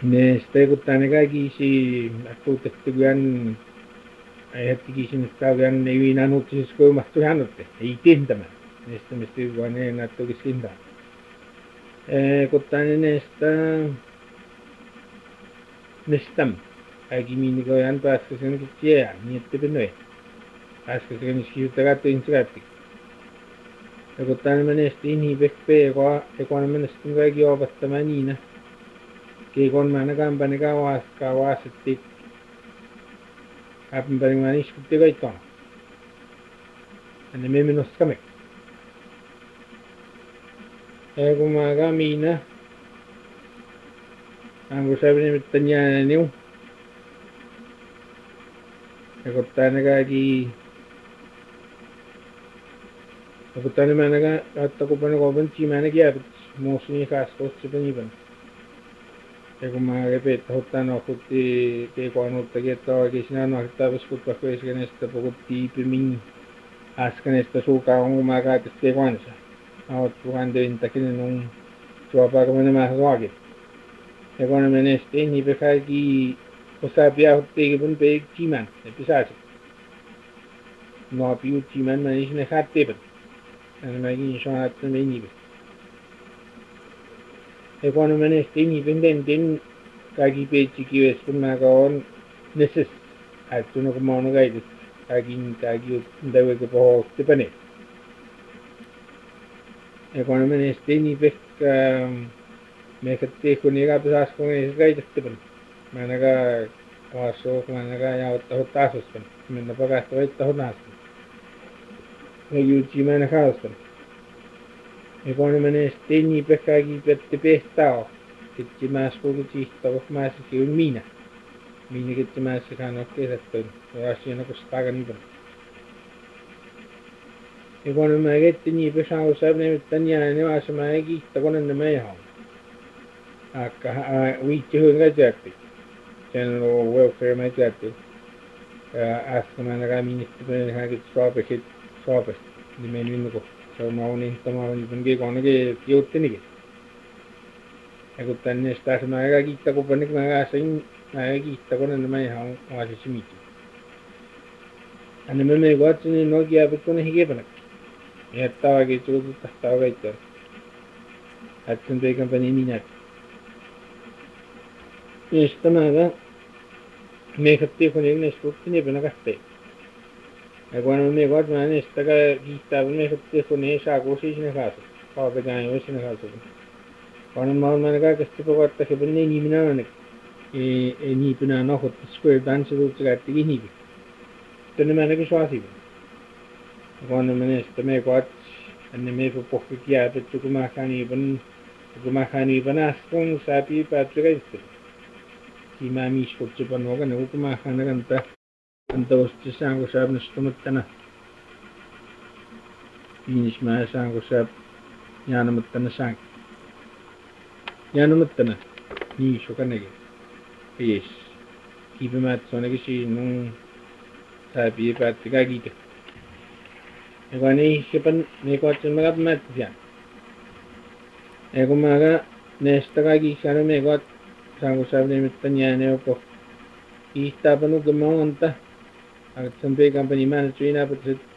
Nesteekutane kaikisi akuutettugan ajattikisin kaugan ei nanuuttis kuumahtu hanutte ei tintämä neste mesti guane nattukis kinta kutane nesta nestam aiki mini goyan pääskäsen kitjää niin että penoi pääskäsen iskiutagattu insigatti ja kutane menesti inhi pekpe ekon menestin kaikki opettama niinä keikon mana kampane kawaasti Happen by my niche to the right on. And the memin of stomach. Egumaga mina. And was having with Tanya new. I got Tanagagi. I got Tanamanaga at the Copan Govan, Chimanaga, mostly fast for even. Egumaga pet hotano putti kekoanut teketto kisina no hittavas kutpa kuiskenesta puhutti pimin askenesta suuka ongumaga kekoansa. Aot puhande intakinen on tuopaaka menemään ruokit. Ekona menesti ni pekaki osapia hutti kipun pe chiman episasi. No piu chiman manisne hattepet. Ana magin shonat meni. Ekona menesti ni pendenten kaki pechi kiwes punaga on neses atuno kumano gaidis kaki ndawe ke poho tepane. Ekona menesti ni pek mekatte kuniga pesas kuni gaidis tepan. Managa waso managa ya hotasos pen. Menna pagas toita honas. Yuchi mana kaospen. Ekona menesti ni pekaki pette pehtao. Kitti mas puhuti tavok mas kiun mina. Mina kitti mas kano kesattu. Asiana kustaga nipan. Ekona megetti ni pesao sabne tanya ne wasma egi takonen ne meha. Akka wiitti hunga jätti. General welfare me jätti. Askamana ga ministeri pen hagit swapet. Ni meninko. So mauni tamaani pengi konege kiuttinike. Aku tanya stas mereka kita ko panik mereka sing mereka kita ko na may hang wasi simiti. Ano may guat ni no kia betul ni hige panik. Ya tahu gitu tu tahu itu. Atun be company ni nak. Esta mereka mekatti ko ni nesut ni panik kaste. Aku anu me guat mana esta ka kita mekatti ko ni sa ko si ni kaso. Kau began yo si ni kaso. Kalau mau mereka kestipakat tak sebenarnya ni mana nak, ni pernah nak hot square dance tu cakap tinggi ni. Tapi mana kesuasi. Kalau mana setemu kuat, ane me pun kia betul kumakani pun askong sapi patria itu. Si mami skop cepat nokan, aku kumakana kan ta usti sanggup sab nastumat tanah. Ini semua sanggup sab, yang namat tanah sang. Yanumattana ni shokanege yes kibemat sonege si nung sabi patika gite egani sepan meko chamagat mat yan egomaga nesta gi sana meko sangu sabne mitanya ne opo ista panu gemonta ag sampai company manager ina pat